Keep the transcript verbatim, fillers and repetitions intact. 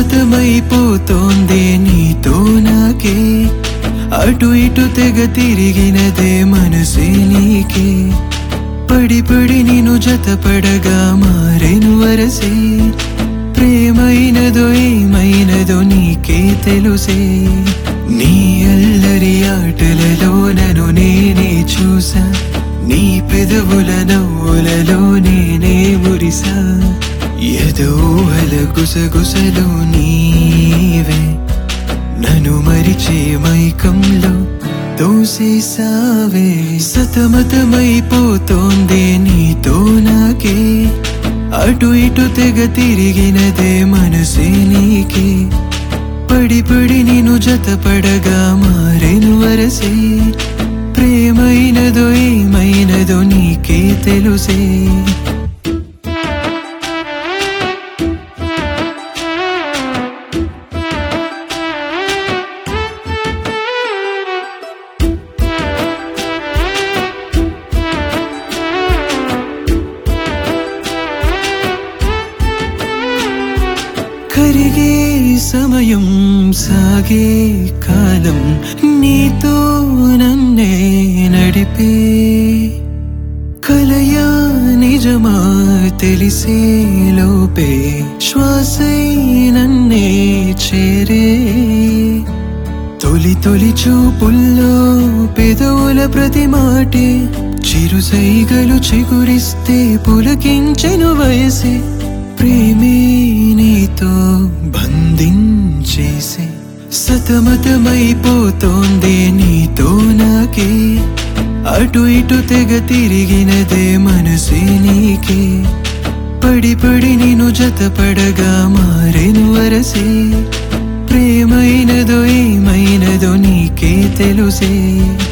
సతమతమైపోతోందే నీతో నాకే అటు ఇటు తెగ తిరిగినదే మనసే నీకే పడి పడి నిన్ను జతపడగా మారెను వరసే ప్రేమైనదో ఏమైనదో నీకే తెలుసే నీ అల్లరి ఆటలలో నన్ను నేనే చూసా నీ పెదవుల నవ్వులలో నేనే మురిసా ఎదోహల గుసగుసలు నీవే నన్ను మరిచే మైకంలో తోసేసావే సతమతమైపోతోందే నీతో నాకే అటు ఇటు తెగ తిరిగినదే మనసే నీకే పడి పడి నిన్ను జతపడగా మారెను వరసే ప్రేమైనదో ఏమైనదో నీకే తెలుసే కరిగే సమయం సాగే కాలం నీతో నన్నే నడిపే కలయా నిజమా తెలిసే లోపే శ్వాసై నన్నే చేరే తొలి తొలి చూపుల్లో పెదవుల ప్రతి మాటే చిరు సైగలు చిగురిస్తే పులకించెను వయసే ప్రేమే నీతో బంధించేసే సతమతమైపోతోందే నీతో నాకే అటు ఇటు తెగ తిరిగినదే మనసే నీకే పడి పడి నిన్ను జతపడగా మారెను వరసే ప్రేమైనదో ఏమైనదో నీకే తెలుసే